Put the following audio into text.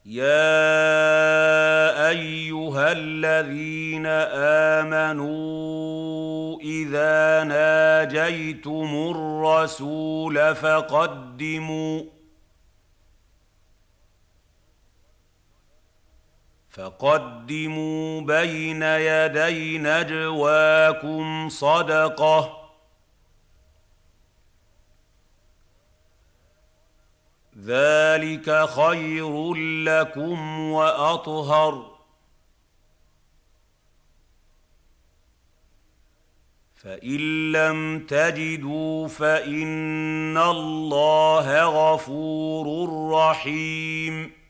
يَا أَيُّهَا الَّذِينَ آمَنُوا إِذَا نَاجَيْتُمُ الرَّسُولَ فَقَدِّمُوا بَيْنَ يَدَيْ نَجْوَاكُمْ صَدَقَةً ۚ ذَٰلِكَ خَيْرٌ لَّكُمْ وَأَطْهَرُ ۚ فَإِن لَّمْ تَجِدُوا فَإِنَّ اللَّهَ غَفُورٌ رَّحِيمٌ